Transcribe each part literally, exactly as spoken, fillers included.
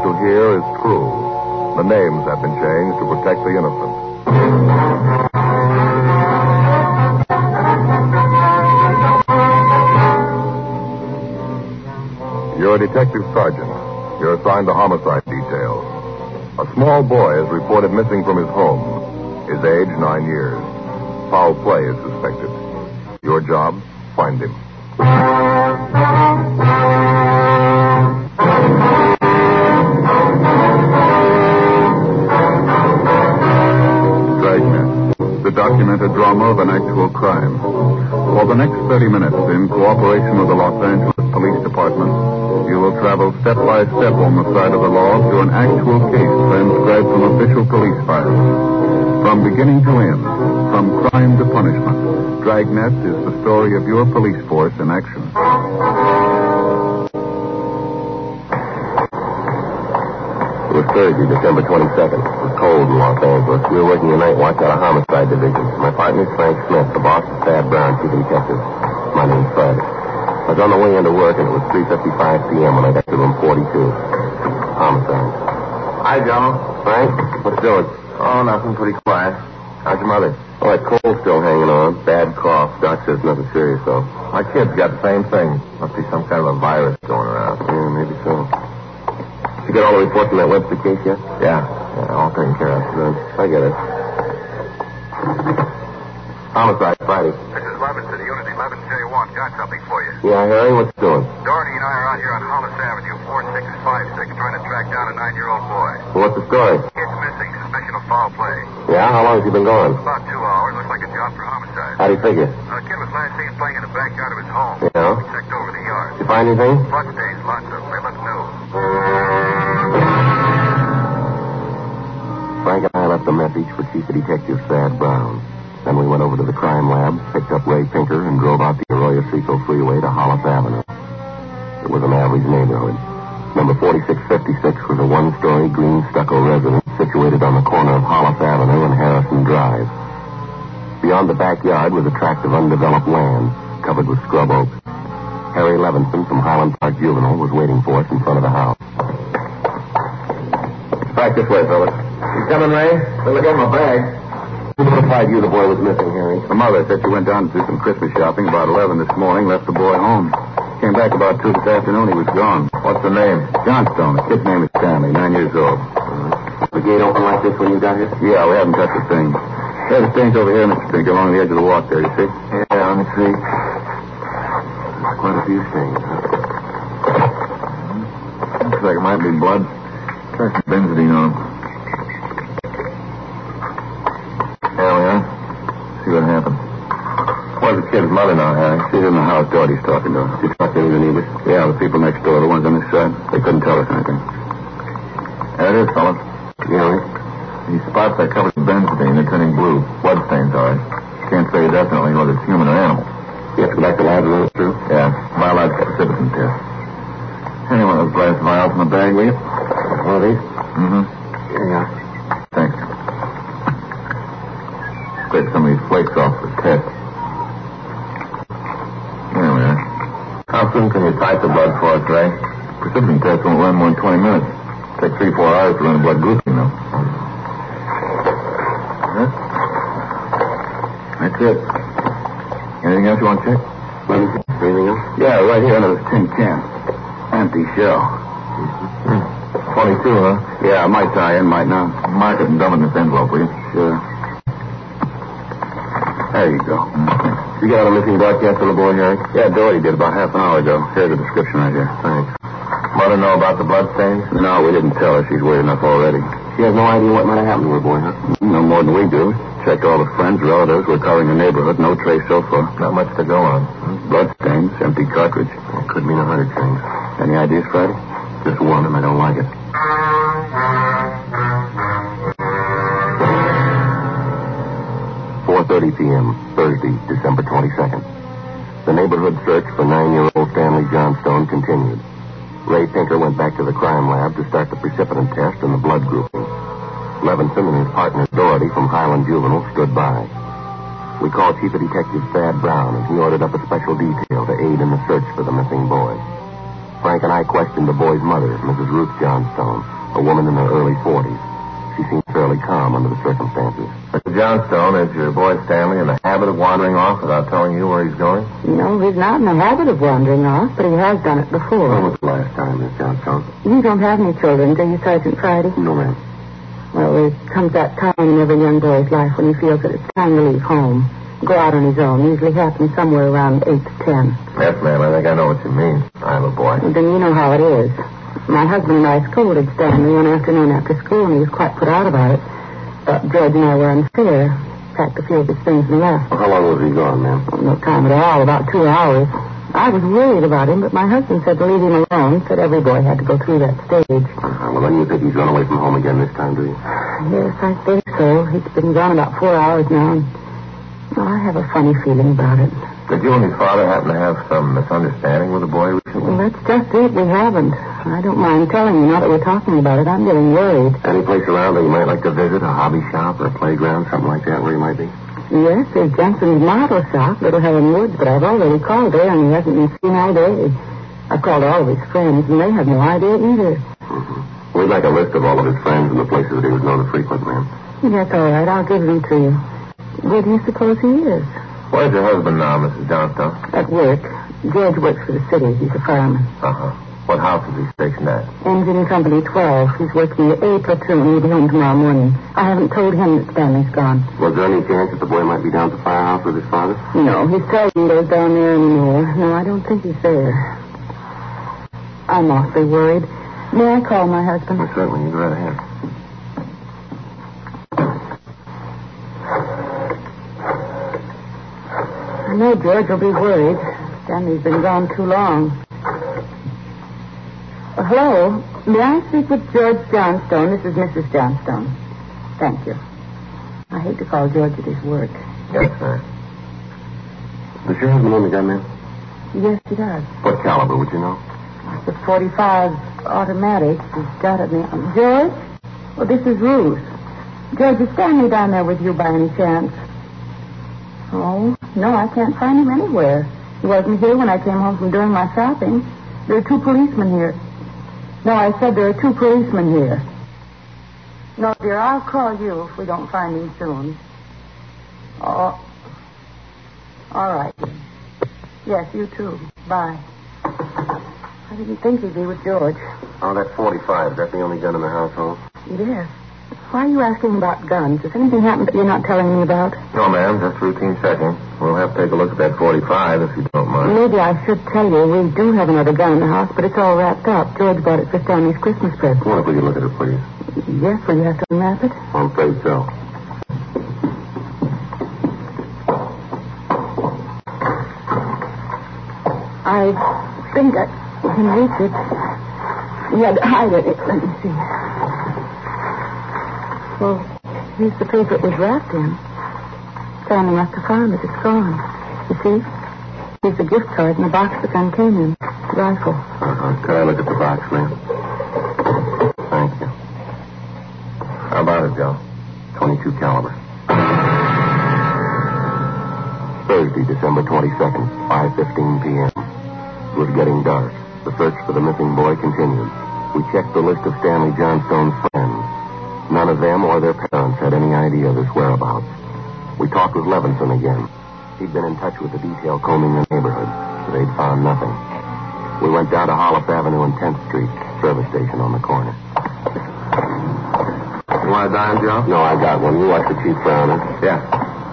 to hear is true. The names have been changed to protect the innocent. You're a detective sergeant. You're assigned to homicide detail. A small boy is reported missing from his home. His age, nine years. Foul play is suspected. Your job, find him. Dragnet, the documented drama of an actual crime. For the next thirty minutes, in cooperation with the Los Angeles Police Department, you will travel step by step on the side of the law through an actual case transcribed from official police files. From beginning to end, from crime to punishment, Dragnet is the story of your police force in action. It was Thursday, December twenty-second. It was cold in Los Angeles. We were working the night watch out of homicide division. My partner is Frank Smith. The boss is Thad Brown, chief detective. My name's Fred. I was on the way into work, and it was three fifty-five p.m. when I got to room forty-two. Homicide. Hi, Joe. Frank, what's doing? Oh, nothing. Pretty quiet. How's your mother? Oh, that cold's still hanging on. Bad cough. Doc says nothing serious, though. My kid's got the same thing. Must be some kind of a virus going around. Yeah, maybe so. You got all the reports on that Webster case yet? Yeah. Yeah, all taken care of. Good. I get it. Homicide, Friday. This is Levinson, Unit eleven J one. Got something for you. Yeah, Harry, what's doing? Doherty and I are out here on Hollis Avenue, four six five six, trying to track down a nine-year-old boy. Well, what's the story? Kid's missing. Suspicion of foul play. Yeah? How long has he been gone? About two hours. Looks like a job for homicide. How do you figure? Uh, kid was last seen playing in the backyard of his home. Yeah? We checked over the yard. Did you find anything? Blood stains, lots of them. They look new. Frank and I left a message for Chief Detective Thad Brown. Then we went over to the crime lab, picked up Ray Pinker, and drove out the Arroyo Seco Freeway to Hollis Avenue. It was an average neighborhood. Number forty-six fifty-six was a one-story green stucco residence situated on the corner of Hollis Avenue and Harrison Drive. Beyond the backyard was a tract of undeveloped land, covered with scrub oak. Harry Levinson from Highland Park Juvenile was waiting for us in front of the house. Back this way, fellas. You coming, Ray? Let me get my bag. Who notified you the boy was missing, Harry? The mother said she went down to do some Christmas shopping about eleven this morning, left the boy home. Came back about two this afternoon. He was gone. What's the name? Johnstone. The kid's name is Stanley, nine years old. Was the gate open like this when you got here? Yeah, we haven't touched a thing. There's the stains over here, Mister Pinker, along the edge of the walk there, you see? Yeah, let me see. Quite a few stains, huh? Looks like it might be blood. Try some benzidine on him. There we are. See what happened. Where's the kid's mother now, Harry? She's in the house. Doherty's talking to her. She talked to any of the neighbors? Yeah, the people next door, the ones on this side. They couldn't tell us anything. There it is, fellas. Yeah, These spots are covered with benzidine. They're turning blue. Blood stains, all right. Can't say definitely whether it's human or animal. you have to go back to the lab and run it through? Yeah. Biological precipitin test. Any one of those glass vials in the bag, will you? One of these? Mm-hmm. Here you are. Thanks. Scrape some of these flakes off for the test. There we are. How soon can you type the blood for us, Ray? Precipitin test won't run more than twenty minutes. Take three, four hours to run a blood grouping, though. Huh? That's it. Anything else you want to check? Let me see. Anything else? Yeah, right here under this tin can. Empty shell. Hmm. twenty-two, huh? Yeah, might tie in, might not. Mark it and dump it in this envelope, will you? Sure. There you go. You got a missing broadcast on the board, Harry? Yeah, Doherty did about half an hour ago. Here's the description right here. Thanks. Mother know about the blood stains? No, we didn't tell her. She's worried enough already. She has no idea what might have happened to her boy, huh? No more than we do. Checked all the friends, relatives. We're covering the neighborhood. No trace so far. Not much to go on. Blood stains, empty cartridge. It could mean a hundred things. Any ideas, Friday? Just one, and I don't like it. four thirty p.m., Thursday, December twenty-second. The neighborhood search for nine-year-old Stanley Johnstone continued. Ray Pinker went back to the crime lab to start the precipitin test and the blood grouping. Levinson and his partner Doherty from Highland Juvenile stood by. We called Chief Detective Thad Brown, and he ordered up a special detail to aid in the search for the missing boy. Frank and I questioned the boy's mother, Missus Ruth Johnstone, a woman in her early forties. She seemed fairly calm under the circumstances. Mister Johnstone, is your boy Stanley in the habit of wandering off without telling you where he's going? No, he's not in the habit of wandering off, but he has done it before. When was the last time, Miss Johnstone? You don't have any children, do you, Sergeant Friday? No, ma'am. Well, there comes that time in every young boy's life when he feels that it's time to leave home, go out on his own. Usually happens somewhere around eight to ten. Yes, ma'am. I think I know what you mean. I have a boy. Well, then you know how it is. My husband and I scolded Stanley one afternoon after school, and he was quite put out about it. Thought George and I were unfair. Packed a few of his things and left. Well, how long was he gone, ma'am? Oh, no time at all, about two hours. I was worried about him, but my husband said to leave him alone. Said every boy had to go through that stage. Uh-huh. Well, then you think he's run away from home again this time, do you? Yes, I think so. He's been gone about four hours now, and well, I have a funny feeling about it. Did you and his father happen to have some misunderstanding with the boy recently? Well, that's just it. We haven't. I don't mind telling you now that we're talking about it. I'm getting worried. Any place around that you might like to visit, a hobby shop or a playground, something like that, where he might be? Yes, there's Jensen's model shop, Little Helen Woods, but I've already called there, and he hasn't been seen all day. I've called all of his friends, and they have no idea either. Mm-hmm. We'd like a list of all of his friends and the places that he was known to frequent, ma'am. That's all right. I'll give them to you. Where do you suppose he is? Where's your husband now, Missus Johnstone? At work. George works for the city. He's a fireman. Uh-huh. What house is he stationed at? Engine Company twelve. He's working the A platoon. He'll be home tomorrow morning. I haven't told him that Stanley's gone. Was there any chance that the boy might be down at the firehouse with his father? No, he seldom goes down there anymore. No, I don't think he's there. I'm awfully worried. May I call my husband? Well, certainly. You go right ahead. I know George will be worried. Stanley's been gone too long. Uh, hello. May I speak with George Johnstone? This is Missus Johnstone. Thank you. I hate to call George at his work. Yes, sir. Does your husband own the gun, ma'am? Yes, he does. What caliber, would you know? It's a forty-five automatic. He's got it now. George? Well, this is Ruth. George, is Stanley down there with you by any chance? Oh, no, I can't find him anywhere. He wasn't here when I came home from doing my shopping. There are two policemen here. No, I said there are two policemen here. No, dear, I'll call you if we don't find him soon. Oh, all right. Yes, you too. Bye. I didn't think he'd be with George. Oh, that forty-five. Is that the only gun in the household? Yes. Why are you asking about guns? Has anything happened that you're not telling me about? No, ma'am, just routine checking. We'll have to take a look at that forty-five if you don't mind. Maybe I should tell you we do have another gun in the house, but it's all wrapped up. George bought it for Stanley's Christmas present. Well, if we could look at it, please. Yes, will you have to unwrap it? I'm afraid so. I think I can reach it. You had to hide it. Let me see. Well, here's the paper it was wrapped in. Stanley must have found it. It's gone. You see? Here's the gift card and the box the gun came in. The rifle. Uh-huh. Could I look at the box, ma'am? Thank you. How about it, Joe? twenty-two caliber. Thursday, December twenty-second, five fifteen p.m. It was getting dark. The search for the missing boy continued. We checked the list of Stanley Johnstone's friends. None of them or their parents had any idea of his whereabouts. We talked with Levinson again. He'd been in touch with the detail combing the neighborhood, but they'd found nothing. We went down to Hollis Avenue and tenth Street, service station on the corner. You want a dime, Joe? No, I got one. You watch the Chief Browner. Yeah.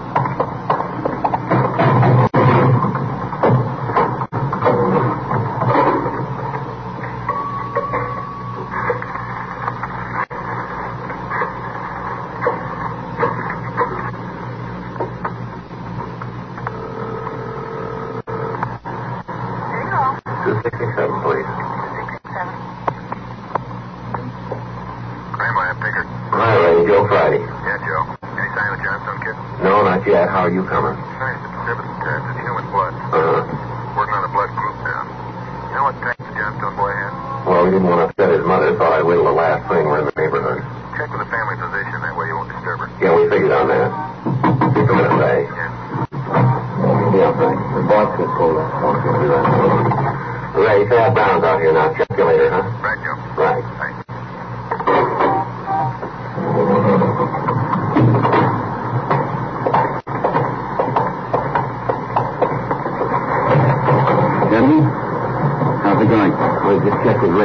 two sixty-seven, please. Grandma, I'm Pickard. Hi, Ray. Joe Friday. Yeah, Joe. Any sign of the Johnstone kid? No, not yet. How are you coming? Signs of disturbance test in human blood. Uh-huh. Working on a blood group now. You know what text the Johnstone boy had? Well, we didn't want to upset his mother. Thought I'd wait till the last thing. We're in the neighborhood. Check with the family physician. That way you won't disturb her. Yeah, we figured on that. Keep him in a bag. Yeah. Yeah, Frank. The box is pulled up. Okay, we'll be right. Ray, Thad Brown's out here now.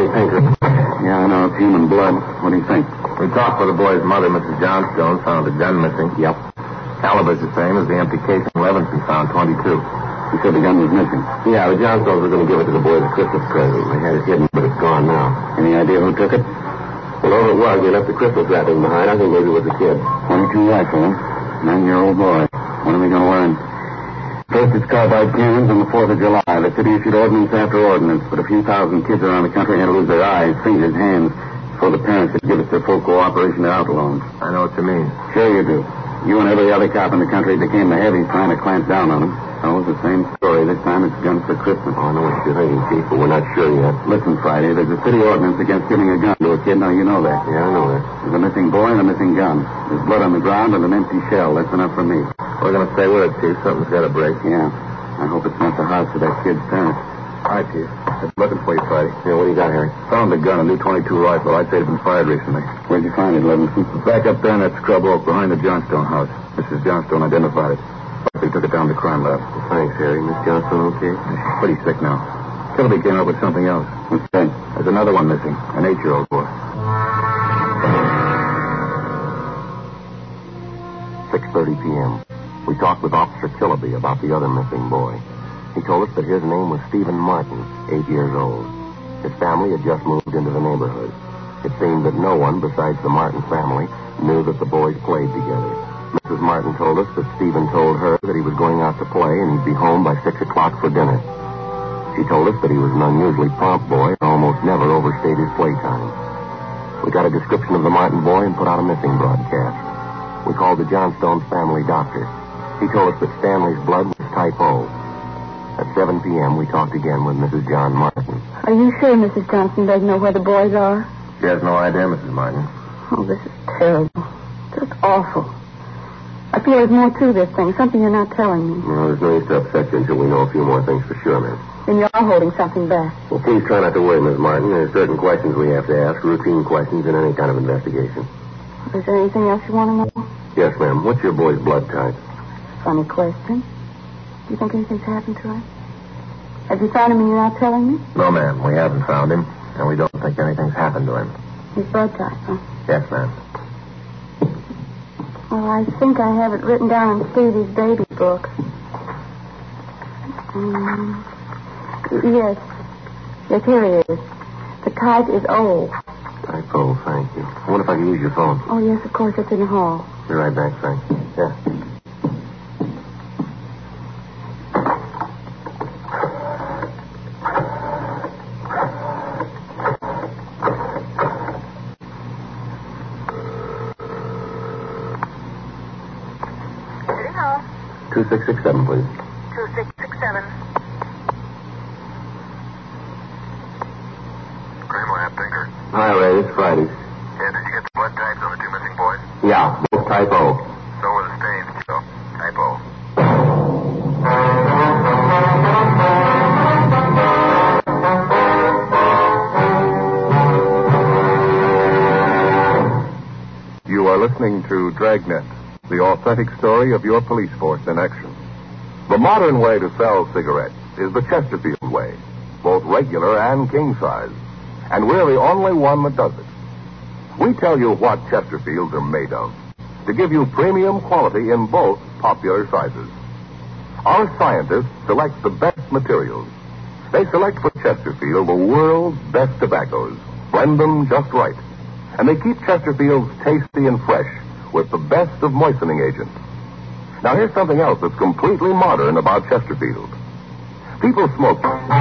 Ray Pinker. Yeah, I know. It's human blood. What do you think? We talked with the boy's mother, Missus Johnstone, found a gun missing. Yep. Caliber's the same as the empty casing Levinson found, twenty-two. You said the gun was missing. Yeah, the Johnstones were going to give it to the boys as a Christmas present. They had it hidden, but it's gone now. Any idea who took it? Well, whoever it was, they left the Christmas wrapping behind. I think maybe it was a kid. twenty-two rifle, huh? Nine-year-old boy. When are we going to learn? First, it's carbide cannons on the fourth of July. The city issued ordinance after ordinance, but a few thousand kids around the country had to lose their eyes, fingers, hands, before the parents could give us their full cooperation to outlaws. I know what you mean. Sure you do. You and every other cop in the country became the heavies trying to clamp down on them. Oh, it's the same story. This time it's guns for Christmas. Oh, I know what you're thinking, Chief, but we're not sure yet. Listen, Friday, there's a city ordinance against giving a gun to a kid. Now, you know that. Yeah, I know that. There's a missing boy and a missing gun. There's blood on the ground and an empty shell. That's enough for me. We're going to stay with it, Chief. Something's got to break. Yeah. I hope it's not the house of that kid's parents. All right, Chief. Just looking for you, Friday. Yeah, what do you got, Harry? Found the gun, a new twenty-two rifle. I'd say it's been fired recently. Where'd you find it, Levinson? Back up there in that scrub oak behind the Johnstone house. Missus Johnstone identified it. They took it down to the crime lab. Well, thanks, Harry. Miss Johnstone okay? She's pretty sick now. Kilby came up with something else. What's that? There's another one missing. An eight-year-old boy. six thirty p.m. We talked with Officer Killaby about the other missing boy. He told us that his name was Stephen Martin, eight years old. His family had just moved into the neighborhood. It seemed that no one besides the Martin family knew that the boys played together. Missus Martin told us that Stephen told her that he was going out to play and he'd be home by six o'clock for dinner. She told us that he was an unusually prompt boy and almost never overstayed his playtime. We got a description of the Martin boy and put out a missing broadcast. We called the Johnstone family doctor. He told us that Stanley's blood was type O. At seven p.m., we talked again with Missus John Martin. Are you sure Missus Johnson doesn't know where the boys are? She has no idea, Missus Martin. Oh, this is terrible. Just awful. I feel there's more to this thing, something you're not telling me. No, there's no use to upset you until we know a few more things for sure, ma'am. Then you're holding something back. Well, please try not to worry, Miss Martin. There's certain questions we have to ask, routine questions in any kind of investigation. Is there anything else you want to know? Yes, ma'am. What's your boy's blood type? Funny question. Do you think anything's happened to him? Have you found him and you're not telling me? No, ma'am. We haven't found him, and we don't think anything's happened to him. His blood type, huh? Yes, ma'am. Well, I think I have it written down in Stevie's baby book. Um, yes. Yes, here it is. The type is O. Type O, thank you. I wonder if I can use your phone. Oh, yes, of course. It's in the hall. Be right back, Frank. Yeah. two six six seven, please. two six six seven. Crime lab, Pinker. Hi, Ray. It's Friday. Yeah, did you get the blood types on the two missing boys? Yeah, both type O. So were the stains, Joe. Type O. You are listening to Dragnet, the authentic story of your police force in action. The modern way to sell cigarettes is the Chesterfield way, both regular and king size. And we're the only one that does it. We tell you what Chesterfields are made of to give you premium quality in both popular sizes. Our scientists select the best materials. They select for Chesterfield the world's best tobaccos, blend them just right, and they keep Chesterfields tasty and fresh with the best of moistening agents. Now, here's something else that's completely modern about Chesterfield. People smoke.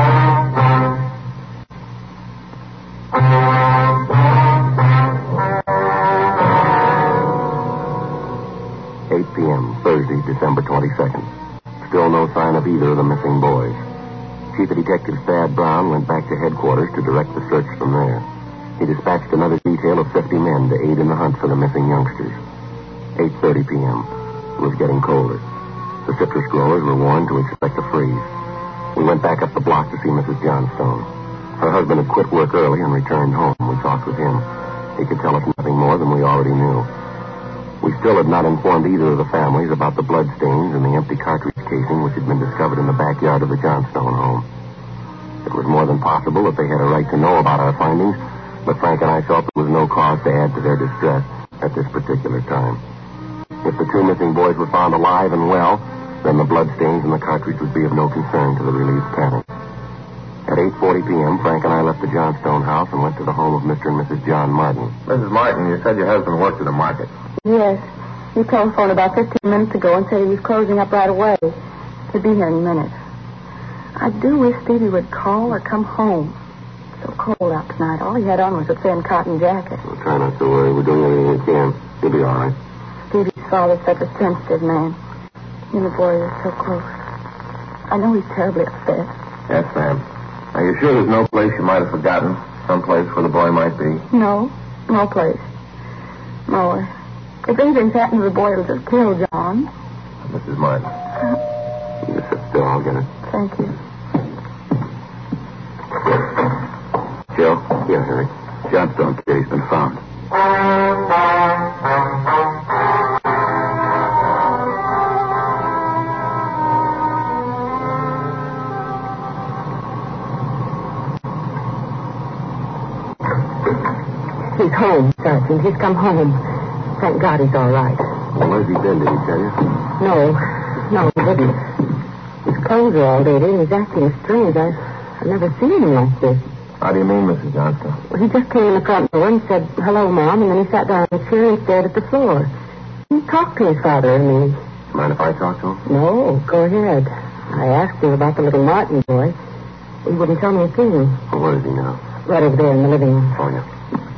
eight p.m., Thursday, December twenty-second. Still no sign of either of the missing boys. Chief of Detective Thad Brown went back to headquarters to direct the search from there. He dispatched another detail of fifty men to aid in the hunt for the missing youngsters. eight thirty p.m. It was getting colder. The citrus growers were warned to expect a freeze. We went back up the block to see Missus Johnstone. Her husband had quit work early and returned home. We talked with him. He could tell us nothing more than we already knew. We still had not informed either of the families about the bloodstains and the empty cartridge casing which had been discovered in the backyard of the Johnstone home. At It was more than possible that they had a right to know about our findings, but Frank and I felt there was no cause to add to their distress at this particular time. If the two missing boys were found alive and well, then the bloodstains in the cartridge would be of no concern to the relieved parents. At eight forty p.m., Frank and I left the Johnstone house and went to the home of Mister and Missus John Martin. Missus Martin, you said your husband worked at the market. Yes. He telephoned about fifteen minutes ago and said he was closing up right away. He'll be here in a minute. I do wish Stevie would call or come home. It's so cold out tonight. All he had on was a thin cotton jacket. Well, try not to worry. We're doing everything we can. He'll be all right. Stevie's father's such a sensitive man. He and the boy are so close. I know he's terribly upset. Yes, ma'am. Are you sure there's no place you might have forgotten? Some place where the boy might be? No. No place. No. If anything's happened to the boy, it'll just kill John. Missus Martin. Uh, You just sit still. I'll get it. thank you. Joe? Yeah, Harry. Johnstone kitty's been found. He's home, Sergeant. He's come home. Thank God he's all right. Well, where's he been? Did he tell you? No. No, he didn't. His clothes are all dirty and he's acting strange. I've, I've never seen him like this. How do you mean, Missus Johnstone? Well, he just came in the front door and said, hello, Mom, and then he sat down in a chair and stared at the floor. He talked to his father, I mean. Mind if I talk to him? No, go ahead. I asked him about the little Martin boy. He wouldn't tell me a thing. Well, where is he now? Right over there in the living room. Oh, yeah.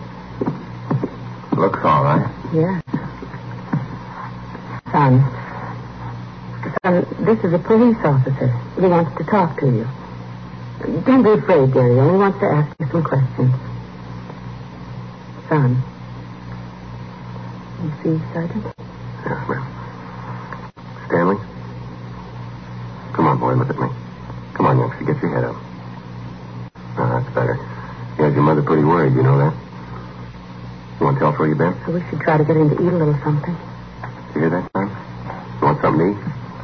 Looks all right. Yes. Son. Son, this is a police officer. He wants to talk to you. Don't be afraid, dear. He only wants to ask you some questions. Son. You see, Sergeant? Yes, ma'am. Stanley? Come on, boy, look at me. Come on, youngster, get your head up. Ah, that's better. You had your mother pretty worried, you know that? You want to tell us where you've been? I wish you'd try to get him to eat a little something. You hear that, son? You want something to eat?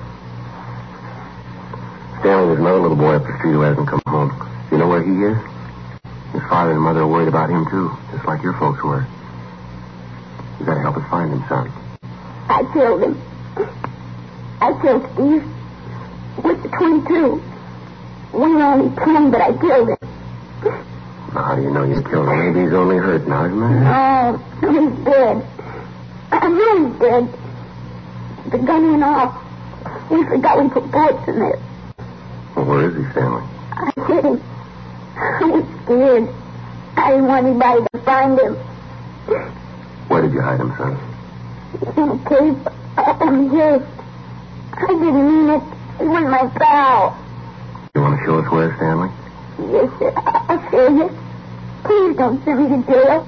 Stanley, there's another little boy up the street who hasn't come home. You know where he is? His father and mother are worried about him, too, just like your folks were. You gotta help us find him, son. I killed him. I killed Steve with the twenty-two. We were only playing, but I killed him. Now, how do you know you killed him? Maybe he's only hurt now, isn't he? No, he's dead. I know he's dead. The gun went off. We forgot we put bullets in there. Well, where is he, Stanley? I hit him. I was scared. I didn't want anybody to find him. Where did you hide him, son? In a cave up on the hill. I didn't mean it. He was my pal. You want to show us where, Stanley? Yes, sir. I'll show you. Please don't send me to jail.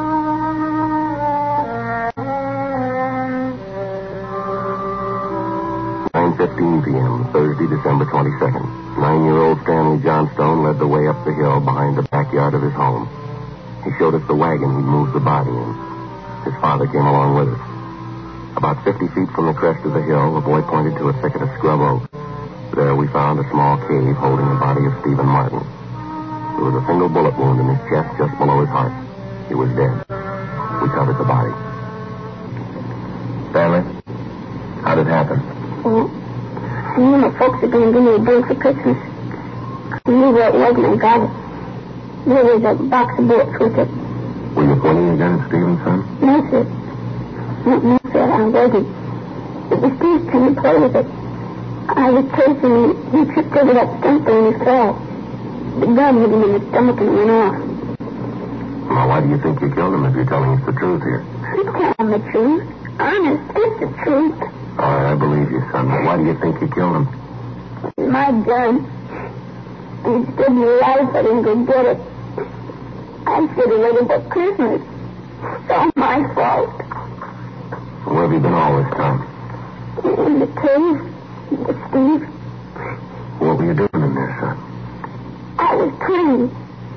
nine fifteen p.m., Thursday, December twenty-second. Nine-year-old Stanley Johnstone led the way up the hill behind the backyard of his home. He showed us the wagon he'd moved the body in. His father came along with us. About fifty feet from the crest of the hill, the boy pointed to a thicket of scrub oak. There we found a small cave holding the body of Stephen Martin. There was a single bullet wound in his chest just below his heart. He was dead. We covered the body. Stanley, how did it happen? Oh, I knew my folks were going to give me a bill for Christmas. I knew where it was and I got it. There was a box of bullets with it. Were you pointing your gun at Stephen, son? No, sir. No, no, sir, I wasn't. It was Steve trying to play with it. I was chasing him. He tripped over that stump and he fell. The gun hit him in the stomach and went off. Now, why do you think you killed him if you're telling us the truth here? I'm telling the truth. Honest, it's the truth. All right, I believe you, son, but why do you think you killed him? My gun. Instead of life, I didn't go get it. I should have waited till Christmas. It's all my fault. Where have you been all this time? In the cave with Steve. What were you doing in there, son? I was praying.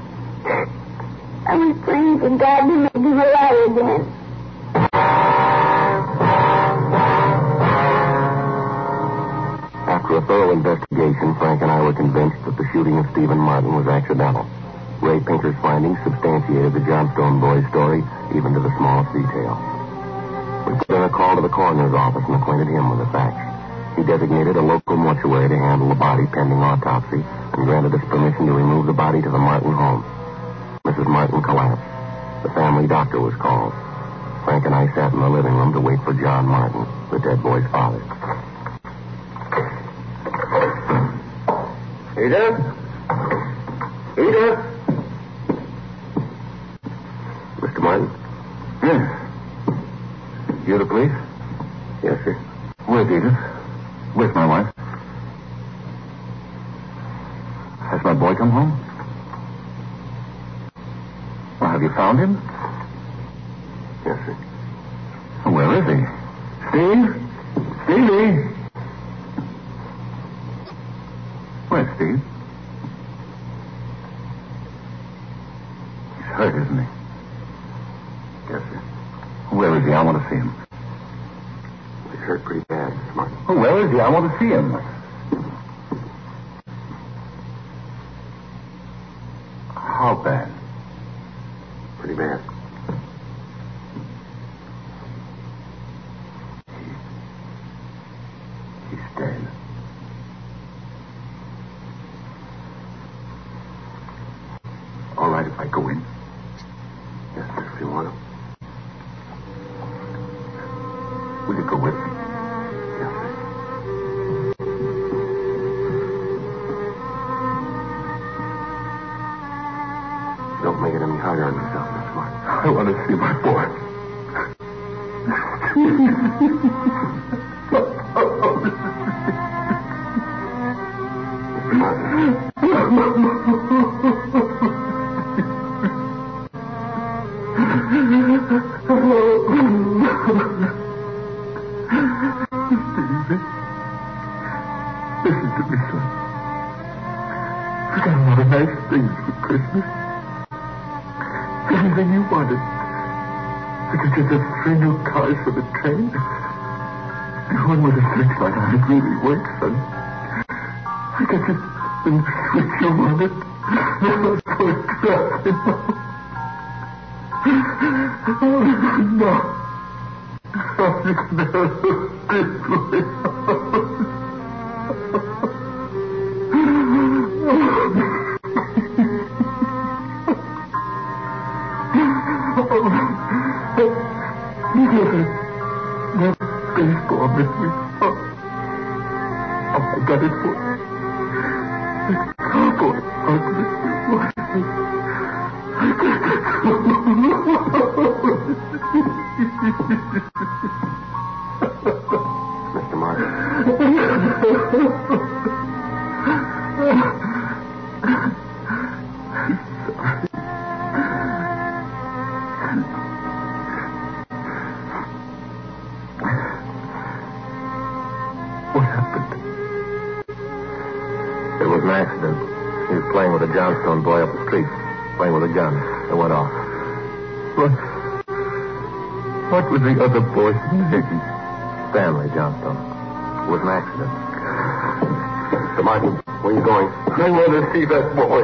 I was praying for God to make him alive again. After a thorough investigation, Frank and I were convinced that the shooting of Stephen Martin was accidental. Ray Pinker's findings substantiated the Johnstone boy's story, even to the smallest detail. We put in a call to the coroner's office and acquainted him with the facts. He designated a local mortuary to handle the body pending autopsy and granted us permission to remove the body to the Martin home. Missus Martin collapsed. The family doctor was called. Frank and I sat in the living room to wait for John Martin, the dead boy's father. Edith? Edith? Mister Martin? Yes. You the police? Yes, sir. Where's Edith? Where's my wife? Has my boy come home? Well, have you found him? Yes, sir. Where is he? Steve? Stevie? Where's Steve? He's hurt, isn't he? Yes, sir. Where is he? I want to see him. He's hurt pretty bad, Mister Martin. Oh, where is he? I want to see him. How bad? Pretty bad. He, he's dead. All right if I go in. Yes, sir, if you want to. Will you go with me? Yes, sir. Don't make it any harder on yourself, Mister Martin. I want to see my boy. Mister Martin. Stevie, listen to me, son. I got a lot of nice things for Christmas. Everything you wanted. I could get us three new cars for the train. And one with a searchlight on it really works, son. I got you the switch you wanted. Now I'm so excited. Oh, no. Oh, you can never be That baseball that we saw. Oh, I got it for you. The cowboy part that you wanted. I got it for Mister Martin. What happened? It was an accident. He was playing with a Johnstone boy up the street, playing with a gun. It went off. What? What was the other boy's name? Stanley Johnstone. It was an accident. Mister Martin, where are you going? I want to see that boy.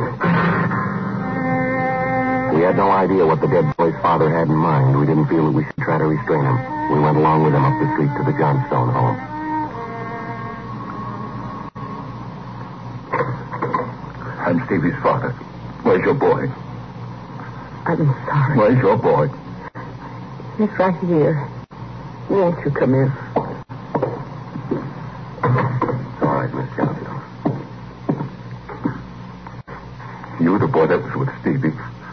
We had no idea what the dead boy's father had in mind. We didn't feel that we should try to restrain him. We went along with him up the street to the Johnstone home. I'm Stevie's father. Where's your boy? I'm sorry. Where's your boy? He's right here. Won't you come in? All right, Miss Johnstone. You were the boy that was with Stevie.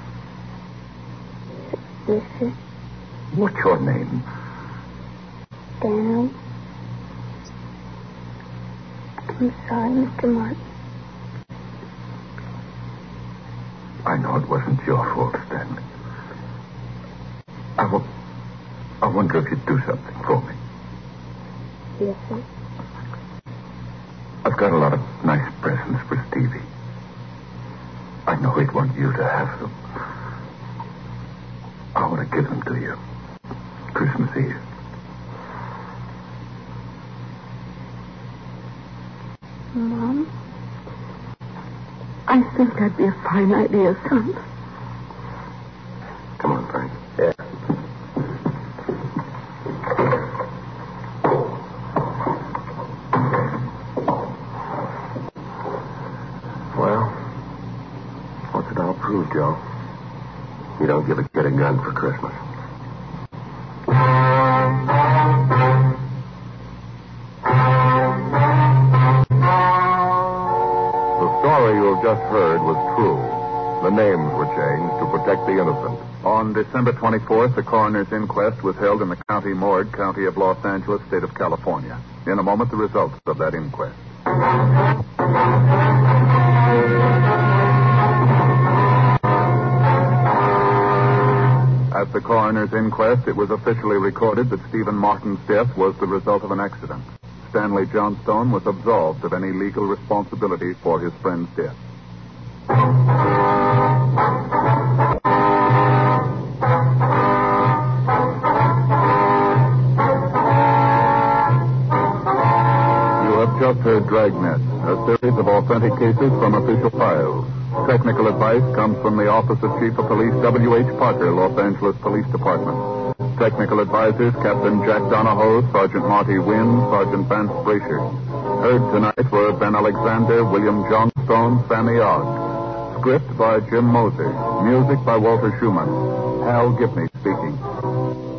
Yes, sir. What's your name? Stanley. I'm sorry, Mister Martin. I know it wasn't your fault, Stanley. I, will, I wonder if you'd do something for me. Yes, sir. I've got a lot of nice presents for Stevie. I know he'd want you to have them. I want to give them to you. Christmas Eve. Mom, I think that'd be a fine idea, son. Come on, Frank. Yeah. Well, what's it all prove, Joe? You don't give a kid a gun for Christmas. The story you have just heard was true. The names were changed to protect the innocent. On December twenty-fourth, the coroner's inquest was held in the county morgue, county of Los Angeles, state of California. In a moment, the results of that inquest. At the coroner's inquest, it was officially recorded that Stephen Martin's death was the result of an accident. Stanley Johnstone was absolved of any legal responsibility for his friend's death. You have just heard Dragnet, a series of authentic cases from official files. Technical advice comes from the Office of Chief of Police W H Parker, Los Angeles Police Department. Technical advisors Captain Jack Donahoe, Sergeant Marty Wynn, Sergeant Vance Brasher. Heard tonight were Ben Alexander, William Johnstone, Sammy Ogg. Script by Jim Moser. Music by Walter Schumann. Hal Gibney speaking.